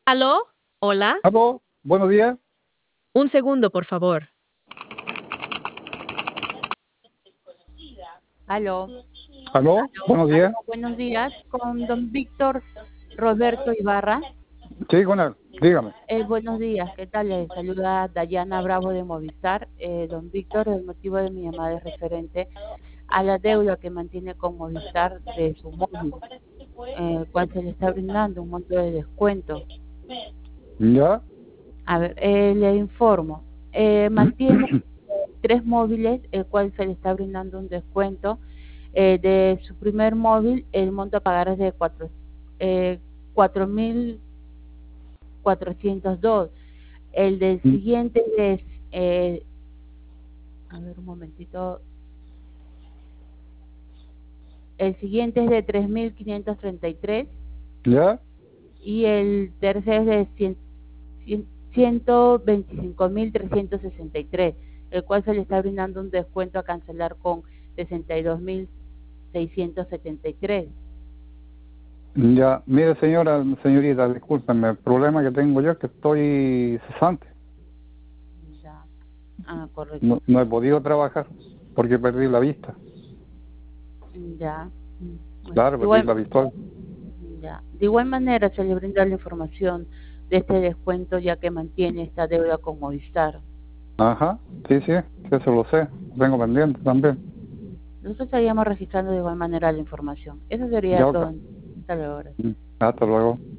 ¿Aló? ¿Hola? Aló, buenos días. Un segundo, por favor. Aló, Aló, buenos días. buenos días, con don Víctor Roberto Ibarra. Sí, con él, dígame. Buenos días, ¿qué tal? Le saluda Dayana Bravo de Movistar. Don Víctor, el motivo de mi llamada es referente a la deuda que mantiene con Movistar de su móvil, cual se le está brindando un monto de descuento. ¿Ya? A ver, le informo. Mantiene 3 móviles, el cual se le está brindando un descuento. De su primer móvil, el monto a pagar es de 4.402. El del siguiente es, a ver un momentito, el siguiente es de 3.533 ¿Ya? y el tercer es de 125.363, el cual se le está brindando un descuento a cancelar con 62.673. Ya. Mire, señorita, discúlpeme, el problema que tengo yo es que estoy cesante. Ya. Ah, correcto. No he podido trabajar porque perdí la vista. Ya. Claro, De perdí igual, la visual. ya. De igual manera se le brinda la información de este descuento ya que mantiene esta deuda con Movistar. Ajá, sí, sí, eso lo sé. Lo tengo pendiente también. Nosotros estaríamos registrando de igual manera la información. Eso sería Ya, ok. todo. Hasta luego. Hasta luego.